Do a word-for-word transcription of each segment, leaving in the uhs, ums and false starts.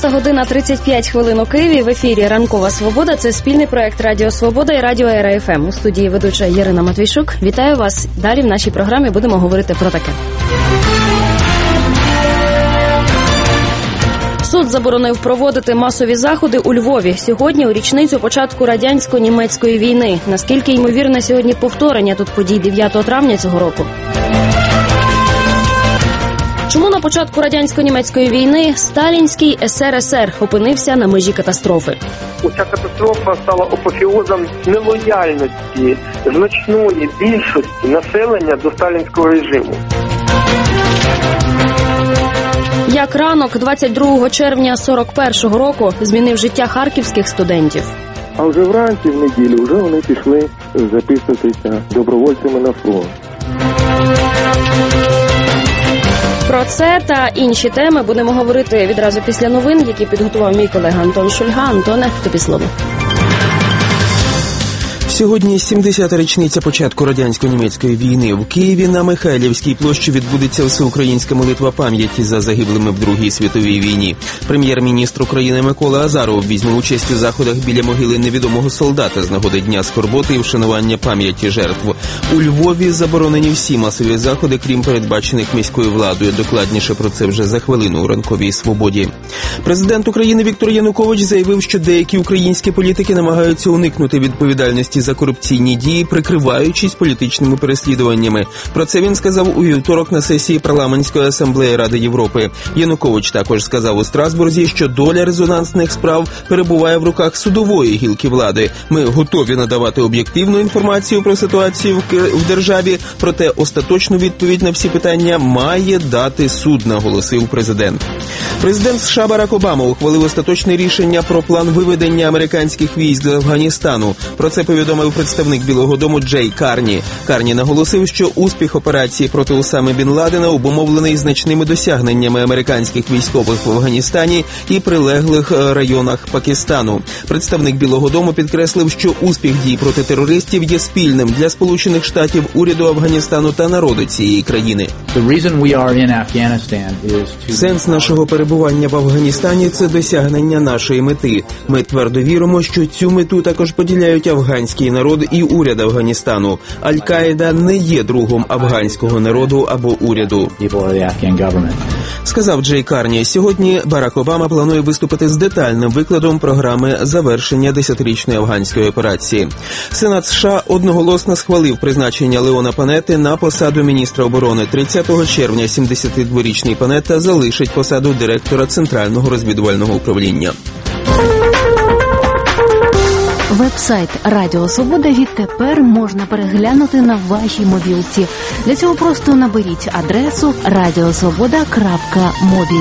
шоста година тридцять п'ять хвилин у Києві. В ефірі «Ранкова Свобода». Це спільний проект Радіо Свобода і Радіо ЕРА-ФМ. У студії ведуча Ірина Матвійчук. Вітаю вас. Далі в нашій програмі будемо говорити про таке. Суд заборонив проводити масові заходи у Львові сьогодні у річницю початку радянсько-німецької війни. Наскільки ймовірне сьогодні повторення тут подій дев'ятого травня цього року? Чому на початку радянсько-німецької війни сталінський ес ер ес ер опинився на межі катастрофи? Ця катастрофа стала апофеозом нелояльності значної більшості населення до сталінського режиму. Як ранок двадцять другого червня сорок першого року змінив життя харківських студентів? А вже вранці, в неділю, вже вони пішли записуватися добровольцями на фронт. Про це та інші теми будемо говорити відразу після новин, які підготував мій колега Антон Шульга. Антоне, тобі слово. Сьогодні сімдесята річниця початку радянсько-німецької війни. В Києві на Михайлівській площі відбудеться всеукраїнська молитва пам'яті за загиблими в Другій світовій війні. Прем'єр-міністр України Микола Азаров візьме участь у заходах біля могили невідомого солдата з нагоди Дня скорботи і вшанування пам'яті жертв. У Львові заборонені всі масові заходи, крім передбачених міською владою. Докладніше про це вже за хвилину у «Ранковій Свободі». Президент України Віктор Янукович заявив, що деякі українські політики намагаються уникнути відповідальності за корупційні дії, прикриваючись політичними переслідуваннями. Про це він сказав у вівторок на сесії парламентської асамблеї Ради Європи. Янукович також сказав у Страсбурзі, що доля резонансних справ перебуває в руках судової гілки влади. Ми готові надавати об'єктивну інформацію про ситуацію в державі, проте остаточну відповідь на всі питання має дати суд, наголосив президент. Президент США Барак Обама ухвалив остаточне рішення про план виведення американських військ з Афганістану. Про це повідомив представник Білого дому Джей Карні. Карні наголосив, що успіх операції проти Усами Бін Ладена обумовлений значними досягненнями американських військових в Афганістані і прилеглих районах Пакистану. Представник Білого дому підкреслив, що успіх дій проти терористів є спільним для Сполучених Штатів, уряду Афганістану та народу цієї країни. Сенс нашого перебування в Афганістані – це досягнення нашої мети. Ми твердо віримо, що цю мету також поділяють афганський народ і уряд Афганістану. Аль-Каїда не є другом афганського народу або уряду. Сказав Джей Карні. Сьогодні Барак Обама планує виступити з детальним викладом програми завершення десятирічної афганської операції. Сенат США одноголосно схвалив призначення Леона Панетти на посаду міністра оборони. тридцятого червня сімдесятидворічний Панетта залишить посаду директора Центрального розвідувального управління. Веб-сайт Радіо Свобода відтепер можна переглянути на вашій мобілці. Для цього просто наберіть адресу радіосвобода крапка мобі.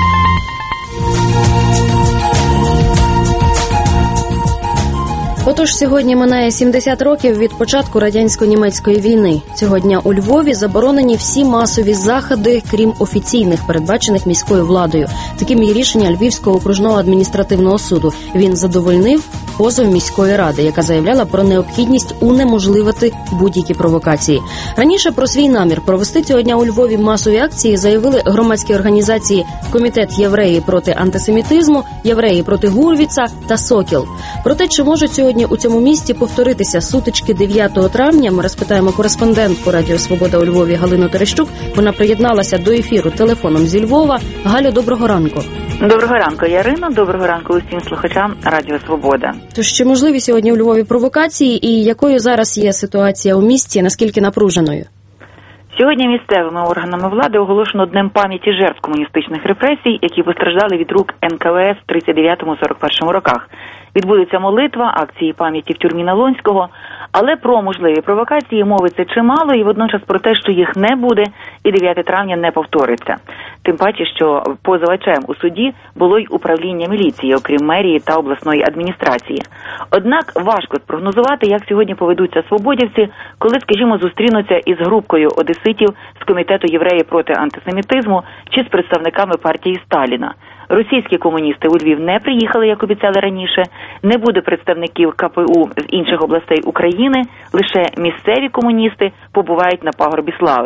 Отож, сьогодні минає сімдесят років від початку радянсько-німецької війни. Цього дня у Львові заборонені всі масові заходи, крім офіційних, передбачених міською владою. Таким є рішення Львівського окружного адміністративного суду. Він задовольнив позов міської ради, яка заявляла про необхідність унеможливити будь-які провокації. Раніше про свій намір провести цього дня у Львові масові акції заявили громадські організації «Комітет євреї проти антисемітизму», «Євреї проти Гурвіца» та «Сокіл». Проте, чи можуть сьогодні у цьому місті повторитися сутички дев'ятого травня, ми розпитаємо кореспондентку Радіо Свобода у Львові Галину Терещук. Вона приєдналася до ефіру телефоном зі Львова. Галю, доброго ранку. Доброго ранку, Ярино. Доброго ранку усім слухачам Радіо Свобода. Тож, чи можливі сьогодні у Львові провокації і якою зараз є ситуація у місті, наскільки напруженою? Сьогодні місцевими органами влади оголошено Днем пам'яті жертв комуністичних репресій, які постраждали від рук ен ка ве ес в тридцять дев'ятому - сорок першому роках. Відбудеться молитва, акції пам'яті в тюрмі Налонського, але про можливі провокації мовиться чимало і водночас про те, що їх не буде і дев'яте травня не повториться. Тим паче, що позивачем у суді було й управління міліції, окрім мерії та обласної адміністрації. Однак важко спрогнозувати, як сьогодні поведуться свободівці, коли, скажімо, зустрінуться із групкою одеситів з Комітету євреї проти антисемітизму чи з представниками партії Сталіна. Російські комуністи у Львів не приїхали, як обіцяли раніше, не буде представників ка пе у з інших областей України, лише місцеві комуністи побувають на пагорбі слави.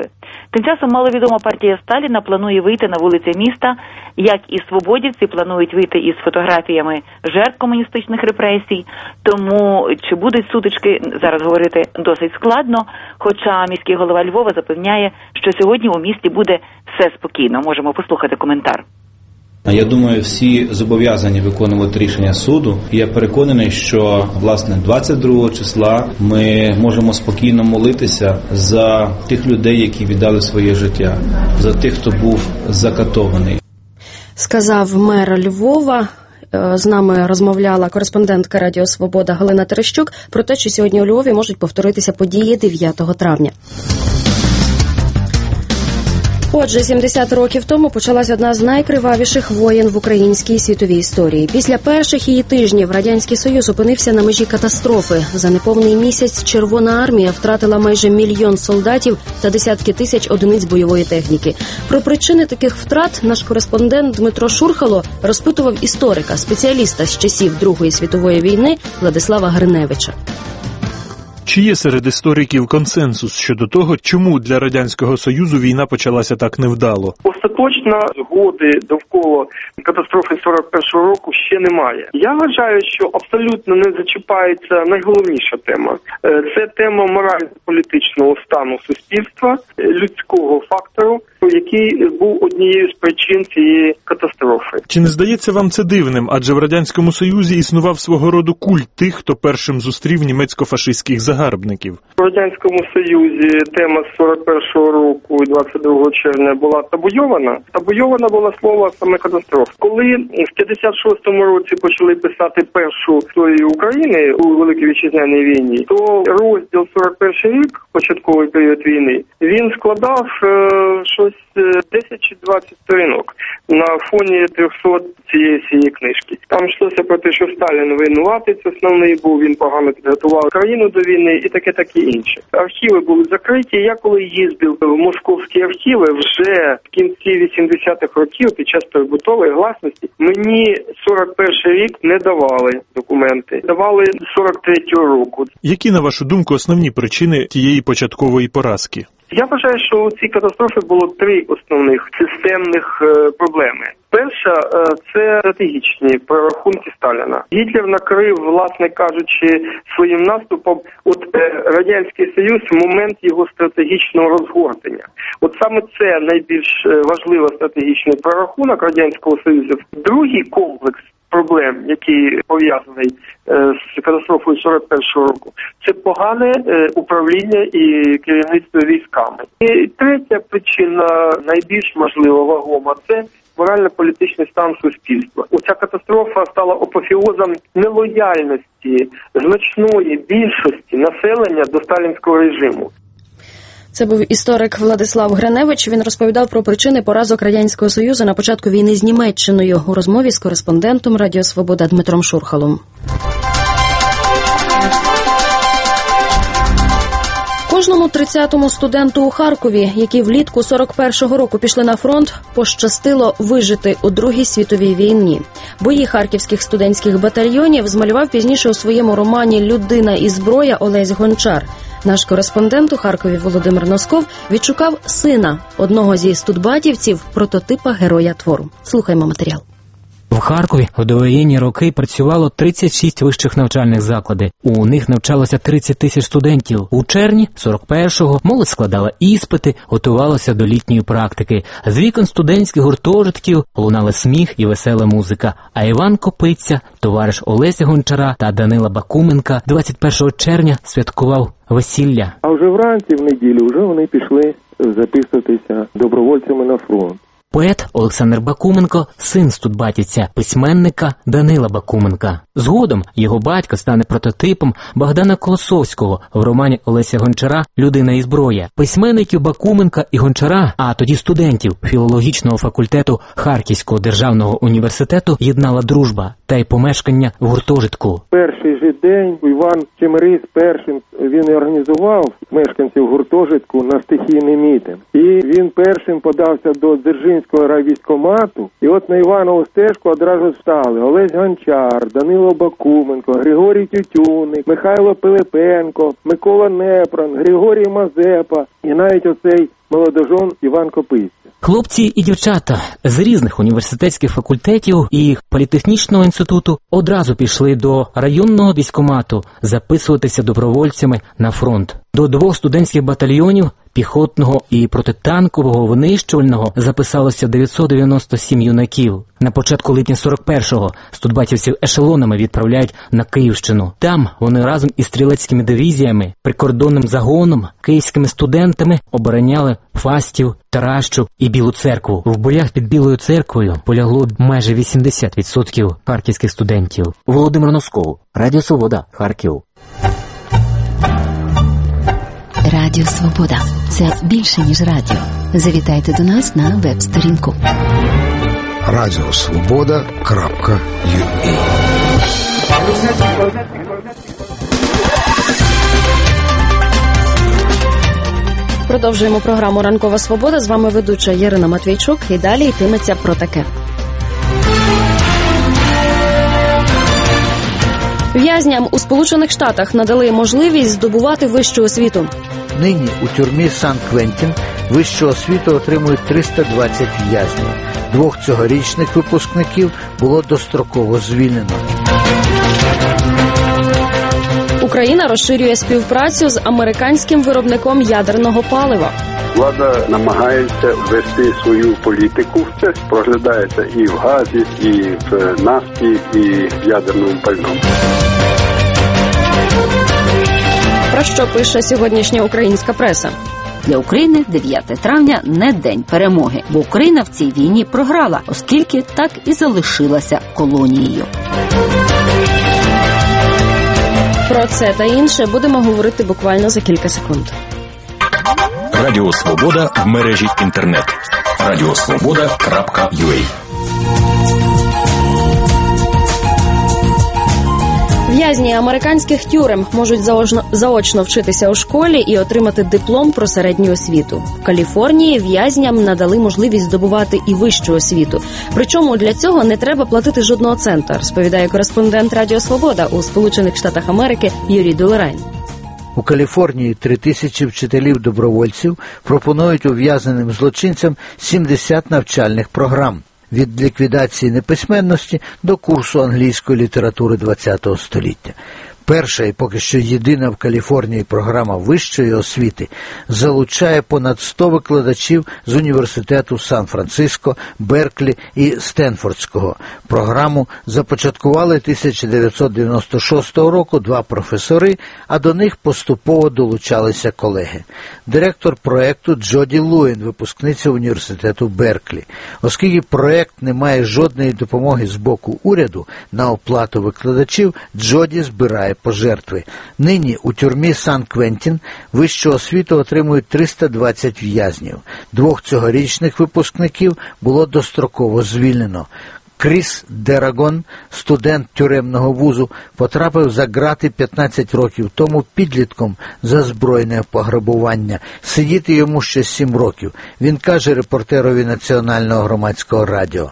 Тим часом маловідома партія Сталіна планує вийти на вулиці міста, як і свободівці планують вийти із фотографіями жертв комуністичних репресій. Тому чи будуть сутички, зараз говорити досить складно, хоча міський голова Львова запевняє, що сьогодні у місті буде все спокійно. Можемо послухати коментар. Я думаю, всі зобов'язані виконувати рішення суду. І я переконаний, що, власне, двадцять другого числа ми можемо спокійно молитися за тих людей, які віддали своє життя, за тих, хто був закатований. Сказав мер Львова. З нами розмовляла кореспондентка Радіо Свобода Галина Терещук про те, що сьогодні у Львові можуть повторитися події дев'ятого травня. Отже, сімдесят років тому почалась одна з найкривавіших воєн в українській світовій історії. Після перших її тижнів Радянський Союз опинився на межі катастрофи. За неповний місяць Червона армія втратила майже мільйон солдатів та десятки тисяч одиниць бойової техніки. Про причини таких втрат наш кореспондент Дмитро Шурхало розпитував історика, спеціаліста з часів Другої світової війни Владислава Гриневича. Чи є серед істориків консенсус щодо того, чому для Радянського Союзу війна почалася так невдало? Остаточно згоди довкола катастрофи сорок першого року ще немає. Я вважаю, що абсолютно не зачіпається найголовніша тема. Це тема морально-політичного стану суспільства, людського фактору, який був однією з причин цієї катастрофи. Чи не здається вам це дивним? Адже в Радянському Союзі існував свого роду культ тих, хто першим зустрів німецько-фашистських загарбників. В Радянському Союзі тема з сорок першого року і двадцять другого червня була табуйована. Табуйована була слово саме катастрофа. Коли в п'ятдесят шостому році почали писати першу історію України у Великій Вітчизняній війні, то розділ сорок перший рік, початковий період війни, він складав е, щось десять чи двадцять сторінок на фоні трьохсот цієї цієї книжки. Там йшлося про те, що Сталін винуватець основний був, він погано підготував країну до війни і таке таке інше. Архіви були закриті. Я коли їздив в московські архіви вже в кінці вісімдесятих років під час перебутової гласності, мені сорок перший рік не давали документи. Давали сорок третього року. Які, на вашу думку, основні причини тієї початкової поразки? Я вважаю, що у цій катастрофі було три основних системних е, проблеми. Перша е, – це стратегічні прорахунки Сталіна. Гітлер накрив, власне кажучи, своїм наступом от е, Радянський Союз в момент його стратегічного розгортання. От саме це найбільш важливий стратегічний прорахунок Радянського Союзу. Другий комплекс проблем, який пов'язаний е, з катастрофою сорок першого року, це погане е, управління і керівництво військами. І третя причина, найбільш можливо вагома, це морально-політичний стан суспільства. Оця катастрофа стала апофеозом нелояльності значної більшості населення до сталінського режиму. Це був історик Владислав Гриневич. Він розповідав про причини поразок Радянського Союзу на початку війни з Німеччиною у розмові з кореспондентом Радіо Свобода Дмитром Шурхалом. Кожному тридцятому студенту у Харкові, які влітку сорок першого року пішли на фронт, пощастило вижити у Другій світовій війні. Бої харківських студентських батальйонів змалював пізніше у своєму романі «Людина і зброя» Олесь Гончар. Наш кореспондент у Харкові Володимир Носков відшукав сина одного зі студбатівців, прототипа героя твору. Слухаймо матеріал. В Харкові у довоєнні роки працювало тридцять шість вищих навчальних закладів. У них навчалося тридцять тисяч студентів. У червні сорок першого молодь складала іспити, готувалася до літньої практики. З вікон студентських гуртожитків лунали сміх і весела музика. А Іван Копиця, товариш Олеся Гончара та Данила Бакуменка двадцять першого червня святкував весілля. А вже вранці, в неділю, вже вони пішли записуватися добровольцями на фронт. Поет Олександр Бакуменко – син студбатівця, письменника Данила Бакуменка. Згодом його батько стане прототипом Богдана Колосовського в романі Олеся Гончара «Людина і зброя». Письменників Бакуменка і Гончара, а тоді студентів філологічного факультету Харківського державного університету єднала дружба та й помешкання в гуртожитку. Перший же день Іван Чемерис першим він організував мешканців гуртожитку на стихійний мітинг. І він першим подався до Дзержинського райвійськкомату. І от на Іванову стежку одразу стали Олесь Гончар, Данило Бакуменко, Григорій Тютюник, Михайло Пилипенко, Микола Непрон, Григорій Мазепа і навіть оцей молодожон Іван Копиця. Хлопці і дівчата з різних університетських факультетів і політехнічного інституту одразу пішли до районного військкомату записуватися добровольцями на фронт. До двох студентських батальйонів піхотного і протитанкового винищувального записалося дев'ятсот дев'яносто сім юнаків. На початку липня сорок першого студбатівців ешелонами відправляють на Київщину. Там вони разом із стрілецькими дивізіями, прикордонним загоном, київськими студентами обороняли Фастів, Таращу і Білу церкву. В боях під Білою церквою полягло майже вісімдесят відсотків харківських студентів. Володимир Носков, Радіо Свобода, Харків. Радіо Свобода – це більше, ніж радіо. Завітайте до нас на веб-сторінку. радіо свобода крапка ю а. Продовжуємо програму «Ранкова свобода». З вами ведуча Ірина Матвійчук. І далі йтиметься про таке. В'язням у Сполучених Штатах надали можливість здобувати вищу освіту. Нині у тюрмі Сан-Квентін вищу освіту отримують триста двадцять в'язнів. Двох цьогорічних випускників було достроково звільнено. Україна розширює співпрацю з американським виробником ядерного палива. Влада намагається вести свою політику. Це проглядається і в газі, і в нафті, і в ядерному пальному. Про що пише сьогоднішня українська преса? Для України дев'яте травня не день перемоги, бо Україна в цій війні програла, оскільки так і залишилася колонією. Про це та інше будемо говорити буквально за кілька секунд. Радіо Свобода в мережі інтернет. радіо свобода крапка ю а. В'язні американських тюрем можуть заочно, заочно вчитися у школі і отримати диплом про середню освіту. В Каліфорнії в'язням надали можливість здобувати і вищу освіту. Причому для цього не треба платити жодного цента, розповідає кореспондент Радіо Свобода у Сполучених Штатах Америки Юрій Долорайн. У Каліфорнії три тисячі вчителів-добровольців пропонують ув'язненим злочинцям сімдесят навчальних програм. Від ліквідації неписьменності до курсу англійської літератури ХХ століття. Перша і поки що єдина в Каліфорнії програма вищої освіти залучає понад сто викладачів з університету Сан-Франциско, Берклі і Стенфордського. Програму започаткували тисяча дев'ятсот дев'яносто шостого року два професори, а до них поступово долучалися колеги. Директор проєкту Джоді Луїн, випускниця університету Берклі. Оскільки проєкт не має жодної допомоги з боку уряду на оплату викладачів, Джоді збирає пожертви. Нині у тюрмі Сан-Квентін вищу освіту отримують триста двадцять в'язнів. Двох цьогорічних випускників було достроково звільнено. Кріс Дерагон, студент тюремного вузу, потрапив за ґрати п'ятнадцять років тому підлітком за збройне пограбування. Сидіти йому ще сім років. Він каже репортерові Національного громадського радіо.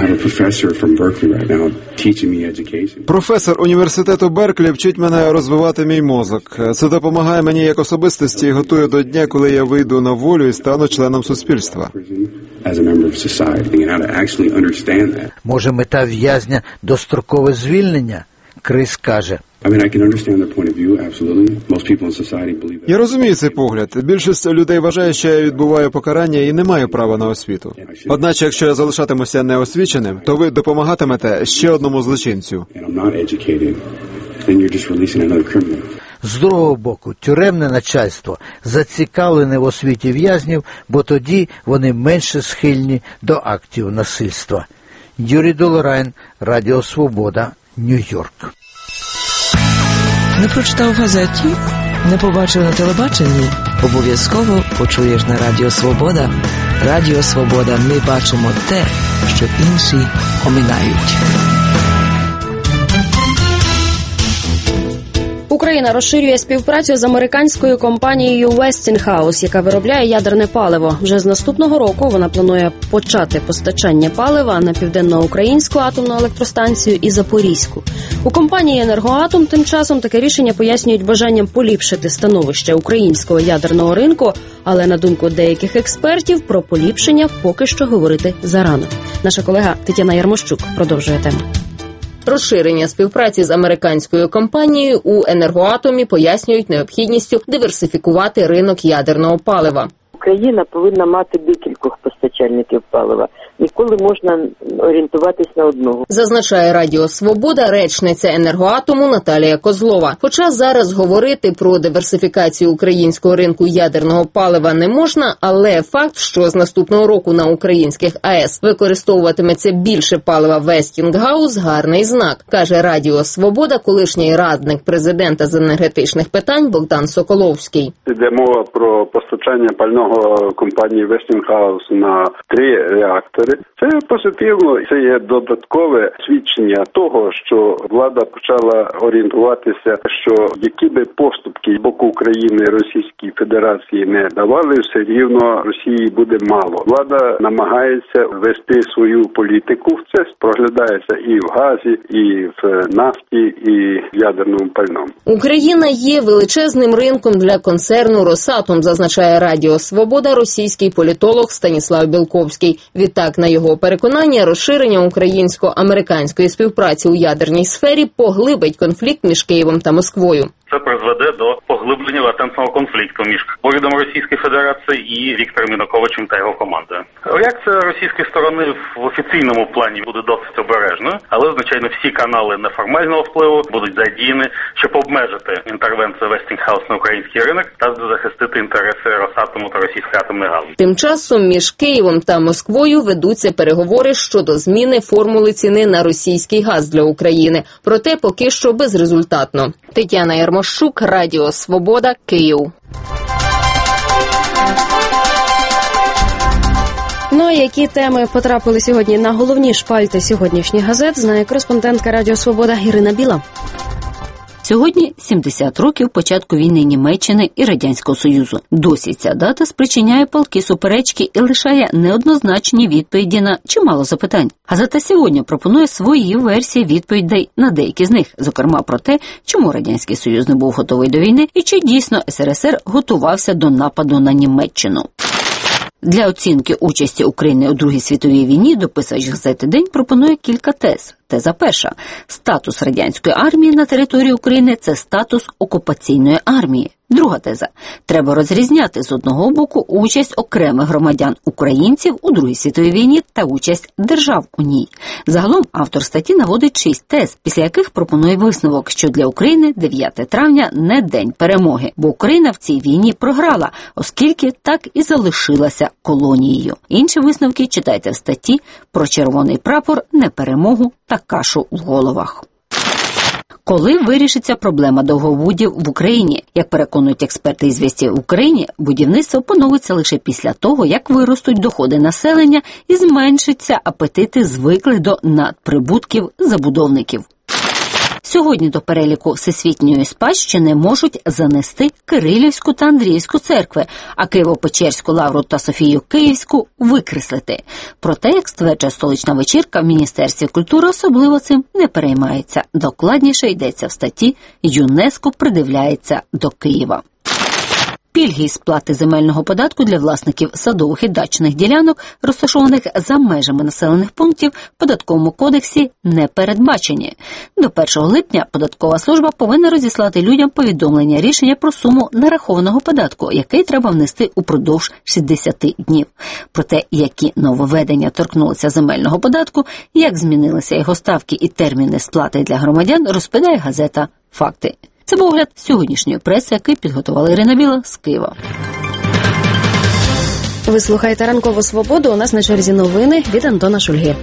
Професор університету Берклі вчить мене розвивати мій мозок. Це допомагає мені як особистості і готує до дня, коли я вийду на волю і стану членом суспільства. Може, мета в'язня – дострокове звільнення? Крис каже. Я розумію цей погляд. Більшість людей вважає, що я відбуваю покарання і не маю права на освіту. Одначе, якщо я залишатимуся неосвіченим, то ви допомагатимете ще одному злочинцю. З другого боку, тюремне начальство зацікавлене в освіті в'язнів, бо тоді вони менше схильні до актів насильства. Юрій Долорайн, Радіо Свобода, Нью-Йорк. Не прочитав в газеті? Не побачив на телебаченні? Обов'язково почуєш на Радіо Свобода. Радіо Свобода. Ми бачимо те, що інші оминають. Україна розширює співпрацю з американською компанією Westinghouse, яка виробляє ядерне паливо. Вже з наступного року вона планує почати постачання палива на південноукраїнську атомну електростанцію і Запорізьку. У компанії «Енергоатом» тим часом таке рішення пояснюють бажанням поліпшити становище українського ядерного ринку, але, на думку деяких експертів, про поліпшення поки що говорити зарано. Наша колега Тетяна Ярмощук продовжує тему. Розширення співпраці з американською компанією у «Енергоатомі» пояснюють необхідністю диверсифікувати ринок ядерного палива. Україна повинна мати декількох постачальників палива. Ніколи можна орієнтуватись на одного. Зазначає Радіо Свобода речниця «Енергоатому» Наталія Козлова. Хоча зараз говорити про диверсифікацію українського ринку ядерного палива не можна, але факт, що з наступного року на українських АЕС використовуватиметься більше палива Westinghouse – гарний знак, каже Радіо Свобода колишній радник президента з енергетичних питань Богдан Соколовський. Йде мова про постачання пального компанії Westinghouse на три реактори. Це позитивно, це є додаткове свідчення того, що влада почала орієнтуватися, що які би поступки з боку України Російській Федерації не давали, все рівно Росії буде мало. Влада намагається вести свою політику, це проглядається і в газі, і в нафті, і в ядерному пальному. Україна є величезним ринком для концерну «Росатом», зазначає Радіо Свобода російський політолог Станіслав Білковський. Відтак, на його переконання, розширення українсько-американської співпраці у ядерній сфері поглибить конфлікт між Києвом та Москвою. Це призведе до поглиблення латентного конфлікту між урядом Російської Федерації і Віктором Януковичем та його командою. Реакція російської сторони в офіційному плані буде досить обережною, але, звичайно, всі канали неформального впливу будуть задіяні, щоб обмежити інтервенцію Westinghouse на український ринок та захистити інтереси Росатому та російської атомної галузі. Тим часом між Києвом та Москвою ведуться переговори щодо зміни формули ціни на російський газ для України. Проте поки що безрезультатно. Тетяна Ярмощук, Радіо Свобода, Київ. Ну а які теми потрапили сьогодні на головні шпальти сьогоднішніх газет, знає кореспондентка Радіо Свобода Ірина Біла. Сьогодні сімдесят років початку війни Німеччини і Радянського Союзу. Досі ця дата спричиняє палкі суперечки і лишає неоднозначні відповіді на чимало запитань. Газета «Сьогодні» пропонує свої версії відповідей на деякі з них, зокрема про те, чому Радянський Союз не був готовий до війни і чи дійсно ес ер ес ер готувався до нападу на Німеччину. Для оцінки участі України у Другій світовій війні дописач газети «День» пропонує кілька тез. Теза перша. Статус радянської армії на території України – це статус окупаційної армії. Друга теза. Треба розрізняти з одного боку участь окремих громадян українців у Другій світовій війні та участь держав у ній. Загалом автор статті наводить шість тез, після яких пропонує висновок, що для України дев'яте травня не день перемоги, бо Україна в цій війні програла, оскільки так і залишилася колонією. Інші висновки читайте в статті про червоний прапор, неперемогу та кашу в головах. Коли вирішиться проблема довговодів в Україні? Як переконують експерти із «Звісті в Україні», будівництво поновиться лише після того, як виростуть доходи населення і зменшаться апетити звиклих до надприбутків забудовників. Сьогодні до переліку всесвітньої спадщини можуть занести Кирилівську та Андріївську церкви, а Києво-Печерську лавру та Софію Київську викреслити. Проте, як стверджує столична вечірка, в Міністерстві культури особливо цим не переймається. Докладніше йдеться в статті «ЮНЕСКО придивляється до Києва». Пільги із сплати земельного податку для власників садових і дачних ділянок, розташованих за межами населених пунктів, в Податковому кодексі не передбачені. До першого липня податкова служба повинна розіслати людям повідомлення рішення про суму нарахованого податку, який треба внести упродовж шістдесят днів. Про те, які нововведення торкнулися земельного податку, як змінилися його ставки і терміни сплати для громадян, розповідає газета «Факти». Це був огляд сьогоднішньої преси, який підготувала Ірина Біла з Києва. Ви слухаєте «Ранкову свободу», у нас на черзі новини від Антона Шульги.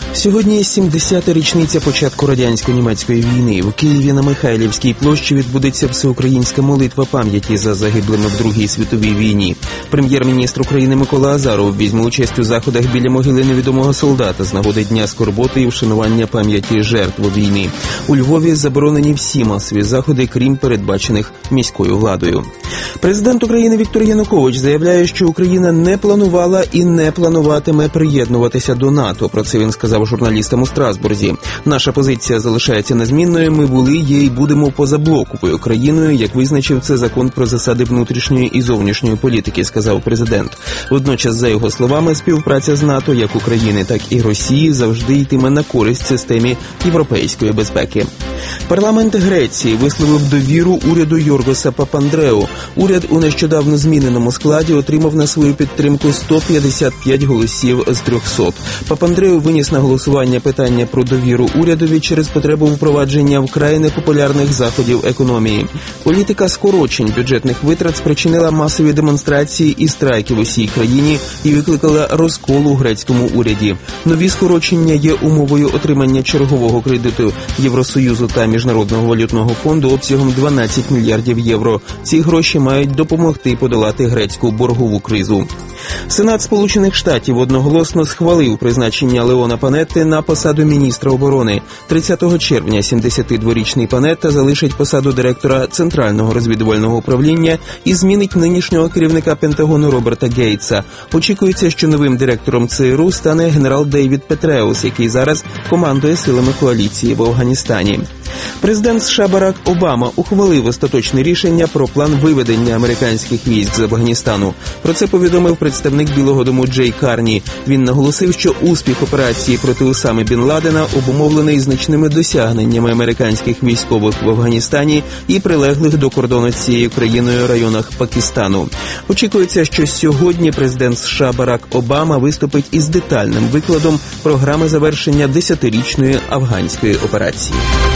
Сьогодні сімдесята річниця початку радянсько-німецької війни. В Києві на Михайлівській площі відбудеться всеукраїнська молитва пам'яті за загиблими в Другій світовій війні. Прем'єр-міністр України Микола Азаров візьме участь у заходах біля могили невідомого солдата з нагоди Дня скорботи і вшанування пам'яті жертв війни. У Львові заборонені всі масові заходи, крім передбачених міською владою. Президент України Віктор Янукович заявляє, що Україна не планувала і не плануватиме приєднуватися до НАТО. Про це він сказав журналістам у Страсбурзі. Наша позиція залишається незмінною. Ми були, є і будемо позаблоковою країною, як визначив це закон про засади внутрішньої і зовнішньої політики, сказав президент. Водночас, за його словами, співпраця з НАТО, як України, так і Росії, завжди йтиме на користь системі європейської безпеки. Парламент Греції висловив довіру уряду Йоргоса Папандреу. Уряд у нещодавно зміненому складі отримав на свою підтримку сто п'ятдесят п'ять голосів з трьохсот. Папандреу виніс на голосування питання про довіру урядові через потребу впровадження вкрай непопулярних заходів економії. Політика скорочень бюджетних витрат спричинила масові демонстрації і страйки в усій країні і викликала розкол у грецькому уряді. Нові скорочення є умовою отримання чергового кредиту Євросоюзу та Міжнародного валютного фонду обсягом дванадцять мільярдів євро. Ці гроші мають допомогти подолати грецьку боргову кризу. Сенат Сполучених Штатів одноголосно схвалив призначення Леона Панетти на посаду міністра оборони. тридцятого червня сімдесятидворічний Панетта залишить посаду директора Центрального розвідувального управління і змінить нинішнього керівника Пентагону Роберта Гейтса. Очікується, що новим директором ЦРУ стане генерал Дейвід Петреус, який зараз командує силами коаліції в Афганістані. Президент США Барак Обама ухвалив остаточне рішення про план виведення американських військ з Афганістану. Про це повідомив представник Білого дому Джей Карні. Він наголосив, що успіх операції проти Усами Бін Ладена обумовлений значними досягненнями американських військових в Афганістані і прилеглих до кордону з цією країною районах Пакистану. Очікується, що сьогодні президент США Барак Обама виступить із детальним викладом програми завершення десятирічної афганської операції.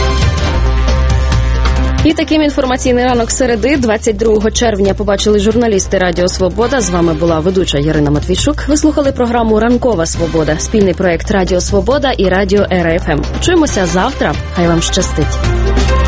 І таким інформаційний ранок середи, двадцять другого червня, побачили журналісти Радіо Свобода. З вами була ведуча Ярина Матвійчук. Ви слухали програму «Ранкова Свобода», спільний проект Радіо Свобода і Радіо РФМ. Почуємося завтра. Хай вам щастить.